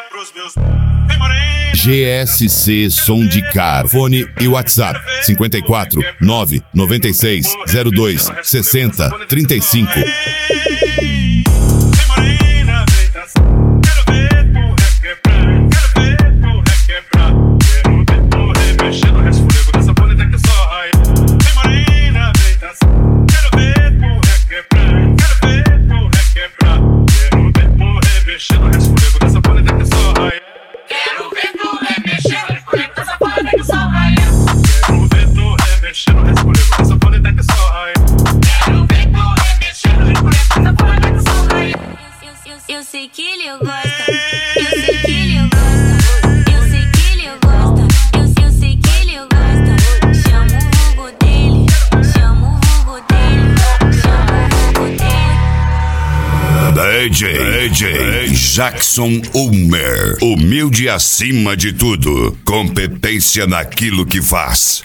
GSC Som de Car. Fone e WhatsApp 54 996 02 60 35. Eu sei que ele gosta, eu sei que ele gosta, eu sei que ele gosta, eu sei que ele gosta. Chama o vulgo dele, chama o vulgo dele, chama o vulgo dele. DJ Jackson Ulmer. Humilde acima de tudo. Competência naquilo que faz.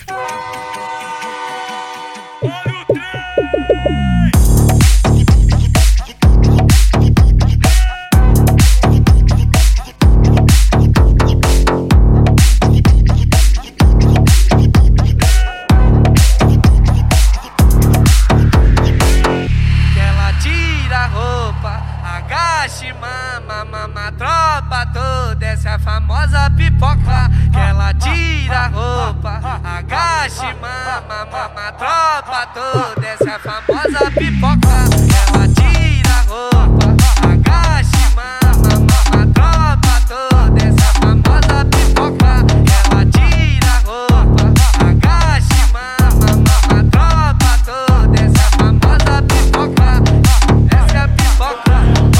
Mama, tropa toda, essa é a famosa pipoca. Que ela tira a roupa, agache, mama, tropa toda, essa é a famosa pipoca. Ela tira a roupa, agache, mama, tropa toda, essa é a famosa pipoca. Ela tira a roupa, agache, mama, tropa toda, essa é a famosa pipoca. Essa é a pipoca.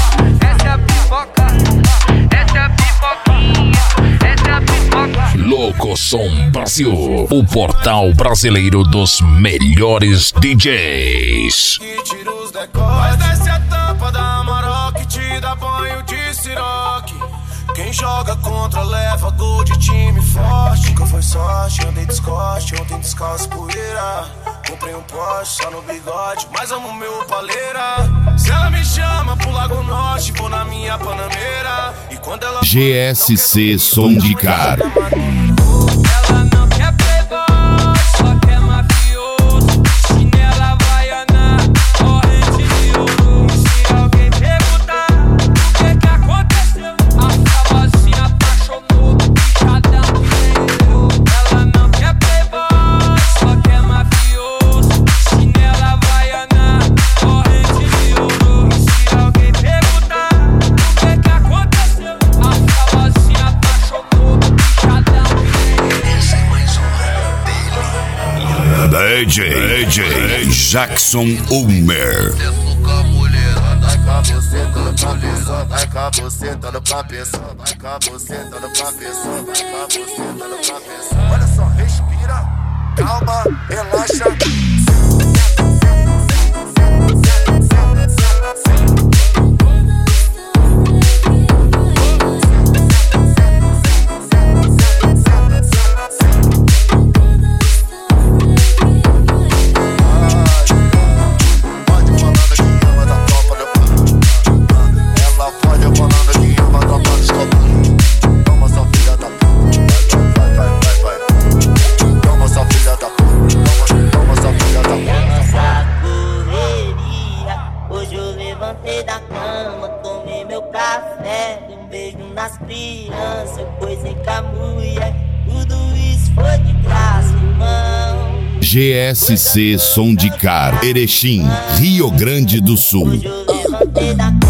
Louco Som Brasil, o portal brasileiro dos melhores DJs. Mas desce a tampa da Maroc e te dá banho de siroque. Quem joga contra leva gol de time forte. Nunca foi sorte, andei descoste, ontem descalço poeira. Comprei um Porsche só no bigode, mas amo meu paleira. Se ela me chama pro Lago Norte, vou na minha Panameira. E quando ela GSC Som de Car. Ela não quer playboy, só quer mafioso. Chinela havaiana, corrente de ouro. Se alguém perguntar o que aconteceu, a famosinha apaixonou, bichadão que nem eu. Ela não quer playboy, só quer mafioso. Chinela havaiana, corrente de ouro. Se alguém perguntar o que aconteceu, a famosinha apaixonou, bichadão que nem eu. Esse é mais um dele. DJ Jackson Ulmer. Vai com você todo pra pessoa, vai com você todo pra pessoa, vai com você todo pra pessoa. Olha só, respira, calma, relaxa. Da cama, tomei meu café, dei um beijo nas crianças, coisei com a mulher, tudo isso foi de graça, irmão. GSC Som de Car, Erechim, Rio Grande do Sul. Hoje eu levantei da